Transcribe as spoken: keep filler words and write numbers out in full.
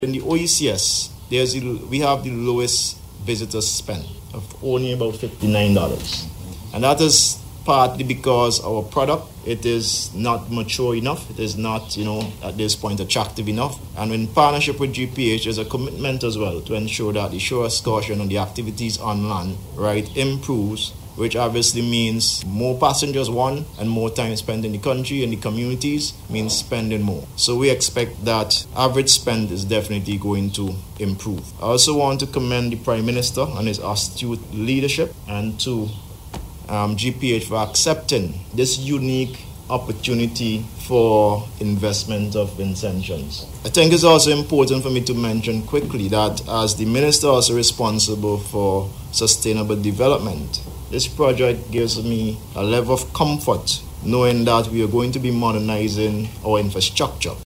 In the O E C S, there's the, we have the lowest visitor spend of only about fifty-nine dollars. And that is partly because our product, it is not mature enough. It is not, you know, at this point attractive enough. And in partnership with G P H, there's a commitment as well to ensure that the show excursion and the activities on land, right, improves, which obviously means more passengers, one, and more time spent in the country and the communities means spending more. So we expect that average spend is definitely going to improve. I also want to commend the Prime Minister and his astute leadership, and to um, G P H for accepting this unique opportunity for investment of Vincennes. I think it's also important for me to mention quickly that as the Minister also responsible for sustainable development, this project gives me a level of comfort knowing that we are going to be modernizing our infrastructure.